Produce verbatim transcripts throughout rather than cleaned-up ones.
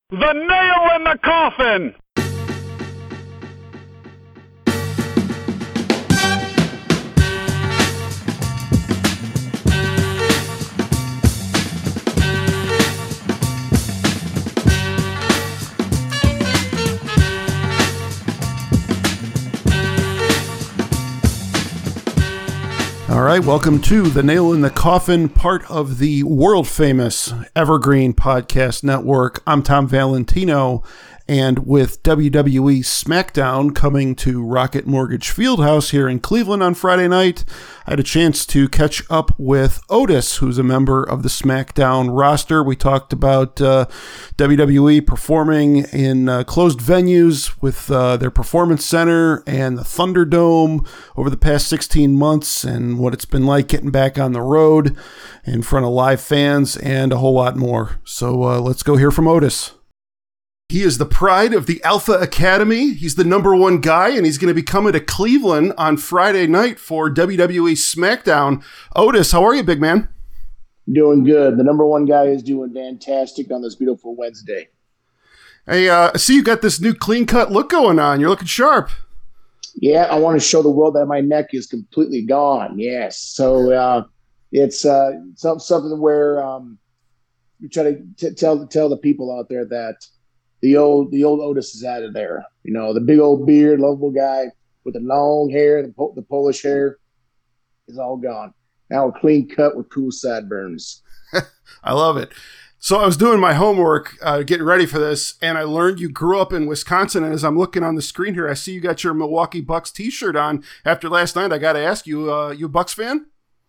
The nail in the coffin! All right, welcome to The Nail in the Coffin, part of the world-famous Evergreen Podcast Network. I'm Tom Valentino, and with W W E SmackDown coming to Rocket Mortgage Fieldhouse here in Cleveland on Friday night, I had a chance to catch up with Otis, who's a member of the SmackDown roster. We talked about uh, W W E performing in uh, closed venues with uh, their Performance Center and the Thunderdome over the past sixteen months and what it's been like getting back on the road in front of live fans and a whole lot more. So uh, let's go hear from Otis. He is the pride of the Alpha Academy. He's the number one guy, and he's going to be coming to Cleveland on Friday night for W W E SmackDown. Otis, how are you, big man? Doing good. The number one guy is doing fantastic on this beautiful Wednesday. Hey, uh, I see you got this new clean-cut look going on. You're looking sharp. Yeah, I want to show the world that my neck is completely gone. Yes. So uh, it's uh, something where um, we try to t- tell tell the people out there that The old, the old Otis is out of there. You know, the big old beard, lovable guy with the long hair, the, the Polish hair is all gone. Now we're clean cut with cool sideburns. I love it. So I was doing my homework, uh, getting ready for this, and I learned you grew up in Wisconsin. And as I'm looking on the screen here, I see you got your Milwaukee Bucks T-shirt on. After last night, I got to ask you, uh, you a Bucks fan?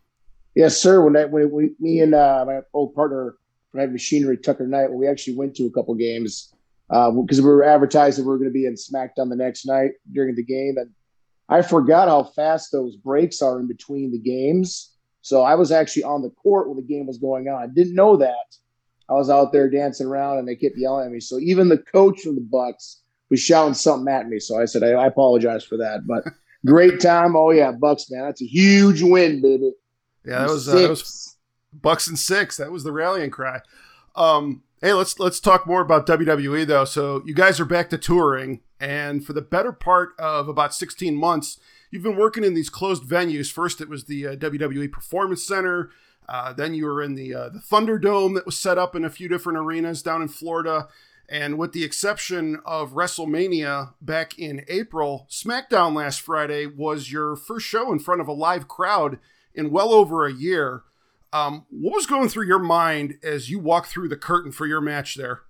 Yes, sir. When, I, when we, me and uh, my old partner from Heavy Machinery, Tucker Knight, when we actually went to a couple games. Because uh, we were advertised that we were going to be in SmackDown the next night during the game. And I forgot how fast those breaks are in between the games. So I was actually on the court when the game was going on. I didn't know that. I was out there dancing around, and they kept yelling at me. So even the coach of the Bucks was shouting something at me. So I said, I, I apologize for that. But great time. Oh, yeah, Bucks, man. That's a huge win, baby. Yeah, that was, uh, that was Bucks and six. That was the rallying cry. Um Hey, let's let's talk more about W W E, though. So you guys are back to touring, and for the better part of about sixteen months, you've been working in these closed venues. First, it was the uh, W W E Performance Center. Uh, then you were in the uh, the Thunderdome that was set up in a few different arenas down in Florida. And with the exception of WrestleMania back in April, SmackDown last Friday was your first show in front of a live crowd in well over a year. Um, what was going through your mind as you walked through the curtain for your match there?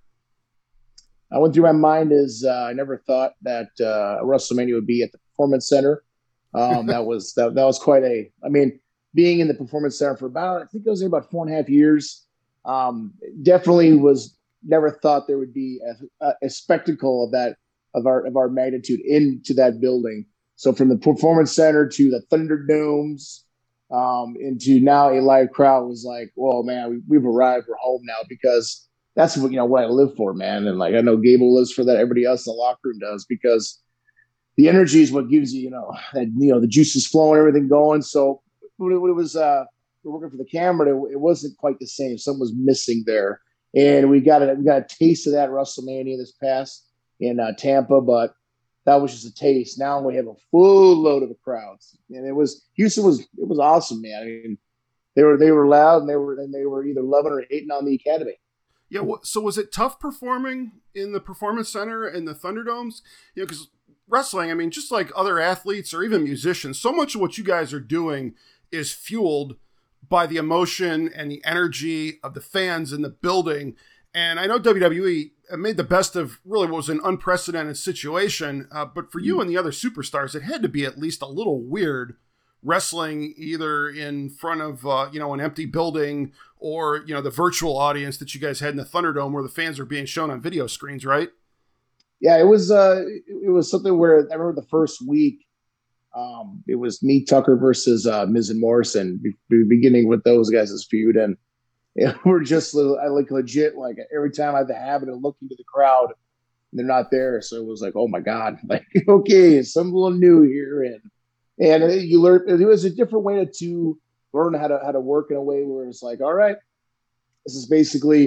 I went through my mind is uh, I never thought that uh, WrestleMania would be at the Performance Center. Um, that was that, that was quite a. I mean, being in the Performance Center for about I think I was there about four and a half years. Um, definitely was never thought there would be a, a, a spectacle of that of our of our magnitude into that building. So from the Performance Center to the Thunderdomes. Um, into now a live crowd was like, whoa, man, we, we've arrived. We're home now because that's what, you know, what I live for, man. And like, I know Gable lives for that. Everybody else in the locker room does because the energy is what gives you, you know, that, you know, the juice is flowing, everything going. So when it, when it was, uh, we we're working for the camera, it, it wasn't quite the same. Something was missing there. And we got a, we got a taste of that WrestleMania this past in uh, Tampa, but that was just a taste. Now we have a full load of the crowds, and it was Houston was it was awesome, man. I mean, they were they were loud, and they were and they were either loving or hating on the Academy. Yeah. So was it tough performing in the Performance Center and the Thunderdomes? You know, because wrestling, I mean, just like other athletes or even musicians, so much of what you guys are doing is fueled by the emotion and the energy of the fans in the building. And I know W W E made the best of really what was an unprecedented situation. Uh, but for you and the other superstars, it had to be at least a little weird wrestling either in front of, uh, you know, an empty building or, you know, the virtual audience that you guys had in the Thunderdome where the fans are being shown on video screens, right? Yeah, it was, uh, it was something where I remember the first week, um, it was me, Tucker versus uh, Miz and Morrison, be- beginning with those guys' feud. And yeah, we're just little, I like legit, like every time I had the habit of looking to the crowd and they're not there. So it was like, oh my God, like, okay, some little new here. And, and you learn, it was a different way to, to learn how to, how to work in a way where it's like, all right, this is basically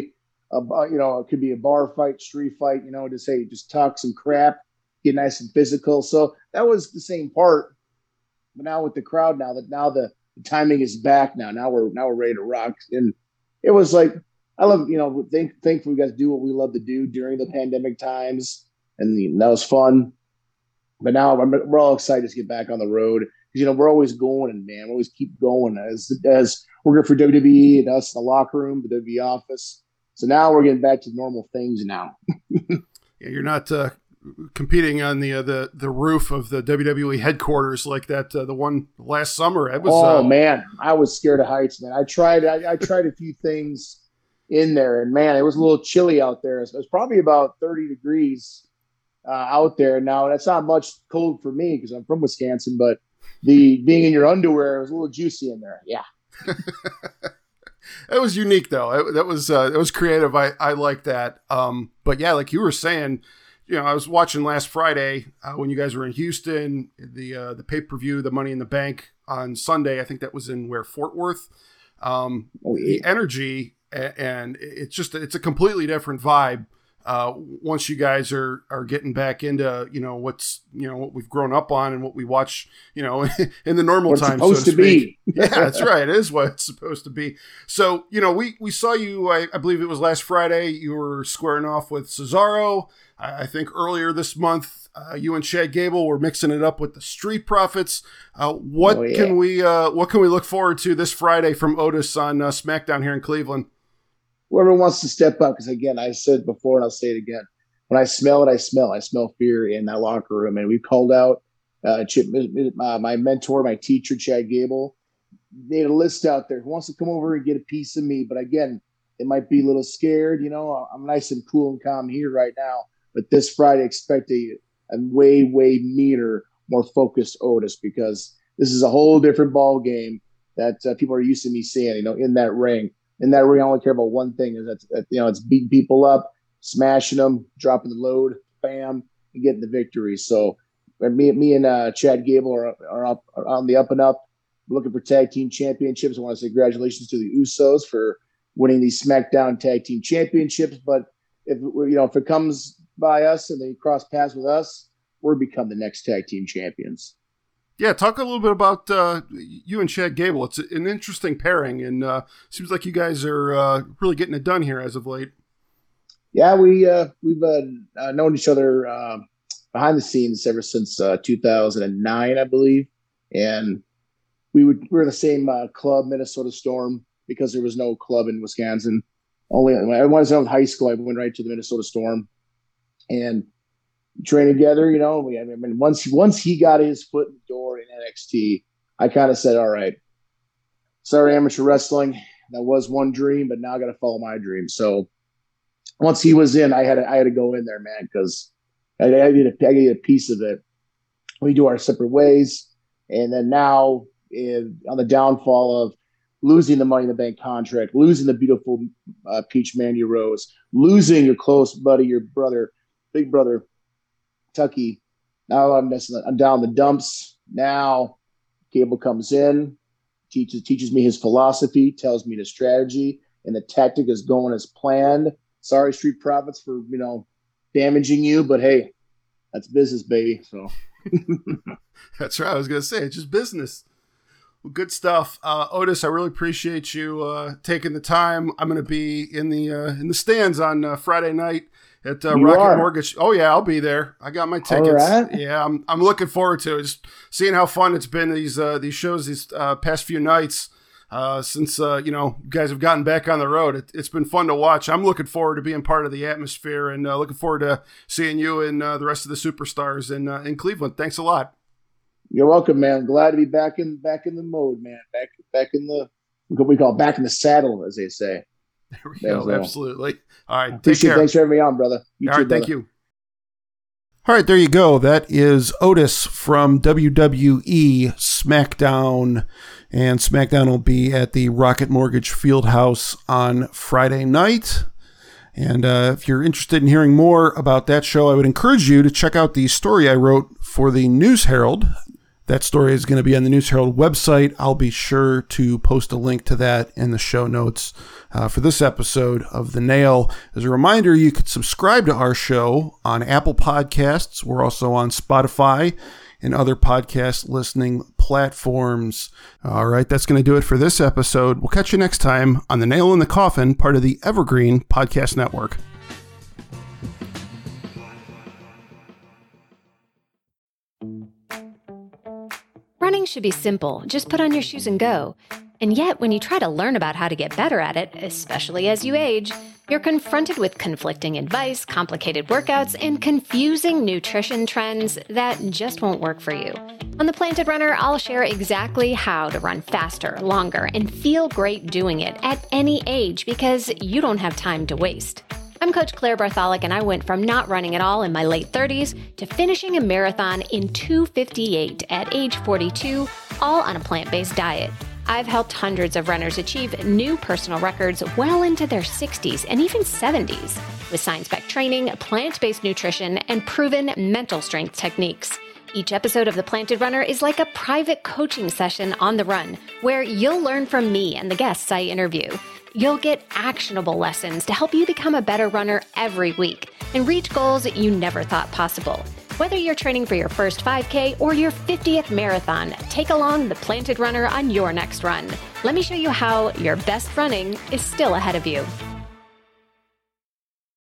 a, you know, it could be a bar fight, street fight, you know, to say, just talk some crap, get nice and physical. So that was the same part. But now with the crowd, now that now the, the timing is back now, now we're, now we're ready to rock. And it was like, I love, you know, think, thankfully we guys do what we love to do during the pandemic times. And you know, that was fun. But now I'm, we're all excited to get back on the road. Because, you know, we're always going, and man, we always keep going as, as we're good for W W E and us in the locker room, the W W E office. So now we're getting back to normal things now. Yeah, you're not uh, competing on the, uh, the the roof of the W W E headquarters like that. Uh, the one last summer. It was. Oh uh, man, I was scared of heights, man. I tried. I, I tried a few things in there, and man, it was a little chilly out there. It was probably about thirty degrees uh, out there. Now that's not much cold for me because I'm from Wisconsin, but the being in your underwear was a little juicy in there. Yeah. It was unique though. It, that was uh, it was creative. I I like that. Um, but yeah, like you were saying, you know, I was watching last Friday uh, when you guys were in Houston, the uh, the pay per view, the Money in the Bank on Sunday. I think that was in where Fort Worth. Um, oh, yeah. The energy a- and it's just it's a completely different vibe. Uh, once you guys are, are getting back into, you know, what's, you know, what we've grown up on and what we watch, you know, in the normal What's time, supposed so to, to be. Yeah, that's right. It is what it's supposed to be. So, you know, we, we saw you, I, I believe it was last Friday, you were squaring off with Cesaro. I, I think earlier this month, uh, you and Chad Gable were mixing it up with the Street Profits. Uh, what oh, yeah. can we, uh, what can we look forward to this Friday from Otis on uh, SmackDown here in Cleveland? Whoever wants to step up, because again, I said before and I'll say it again. When I smell it, I smell. I smell fear in that locker room. And we called out uh, Chip, uh, my mentor, my teacher, Chad Gable. They had a list out there who wants to come over and get a piece of me. But again, it might be a little scared. You know, I'm nice and cool and calm here right now. But this Friday, expect a, a way, way meaner, more focused Otis, because this is a whole different ball game that uh, people are used to me seeing, you know, in that ring. In that ring, I only care about one thing, is that, that you know, it's beating people up, smashing them, dropping the load, bam, and getting the victory. So me, me and uh, Chad Gable are, are, up, are on the up and up, looking for tag team championships. I want to say congratulations to the Usos for winning these SmackDown tag team championships. But if you know if it comes by us and they cross paths with us, we're become the next tag team champions. Yeah, talk a little bit about uh, you and Chad Gable. It's an interesting pairing, and uh, seems like you guys are uh, really getting it done here as of late. Yeah, we uh, we've uh, known each other uh, behind the scenes ever since uh, two thousand nine, I believe, and we would we were in the same uh, club, Minnesota Storm, because there was no club in Wisconsin. Only when I was in high school, I went right to the Minnesota Storm, and train together, you know. We, I mean, once once he got his foot in the door in N X T, I kind of said, "All right, sorry, amateur wrestling. That was one dream, but now I got to follow my dream." So once he was in, I had to, I had to go in there, man, because I, I get a I get a piece of it. We do our separate ways, and then now in, on the downfall of losing the Money in the Bank contract, losing the beautiful uh, Peach Mandy Rose, losing your close buddy, your brother, big brother. Tucky. Now I'm messing. I'm down the dumps. Now Gable comes in, teaches teaches me his philosophy, tells me the strategy, and the tactic is going as planned. Sorry, Street Profits, for you know damaging you, but hey, that's business, baby. So that's right. I was gonna say it's just business. Well, good stuff, uh, Otis. I really appreciate you uh, taking the time. I'm gonna be in the uh, in the stands on uh, Friday night. At uh, Rocket are. Mortgage. Oh, yeah, I'll be there. I got my tickets. Right. Yeah, I'm I'm looking forward to it. Just seeing how fun it's been, these uh, these shows these uh, past few nights uh, since, uh, you know, you guys have gotten back on the road. It, it's been fun to watch. I'm looking forward to being part of the atmosphere and uh, looking forward to seeing you and uh, the rest of the superstars in uh, in Cleveland. Thanks a lot. You're welcome, man. Glad to be back in back in the mode, man. Back back in the what we call back in the saddle, as they say. There we go. Well. Absolutely. All right. Take care. Thanks for having me on, brother. You All too, right. Brother. Thank you. All right. There you go. That is Otis from W W E SmackDown. And SmackDown will be at the Rocket Mortgage Fieldhouse on Friday night. And uh, if you're interested in hearing more about that show, I would encourage you to check out the story I wrote for the News Herald That story is going to be on the News Herald website. I'll be sure to post a link to that in the show notes uh, for this episode of The Nail. As a reminder, you could subscribe to our show on Apple Podcasts. We're also on Spotify and other podcast listening platforms. All right, that's going to do it for this episode. We'll catch you next time on The Nail in the Coffin, part of the Evergreen Podcast Network. Running should be simple. Just put on your shoes and go. And yet, when you try to learn about how to get better at it, especially as you age, you're confronted with conflicting advice, complicated workouts, and confusing nutrition trends that just won't work for you. On The Planted Runner, I'll share exactly how to run faster, longer, and feel great doing it at any age because you don't have time to waste. I'm Coach Claire Bartholic, and I went from not running at all in my late thirties to finishing a marathon in two fifty-eight at age forty-two, all on a plant-based diet. I've helped hundreds of runners achieve new personal records well into their sixties and even seventies with science-backed training, plant-based nutrition, and proven mental strength techniques. Each episode of The Planted Runner is like a private coaching session on the run, where you'll learn from me and the guests I interview. You'll get actionable lessons to help you become a better runner every week and reach goals you never thought possible. Whether you're training for your first five K or your fiftieth marathon, take along The Planted Runner on your next run. Let me show you how your best running is still ahead of you.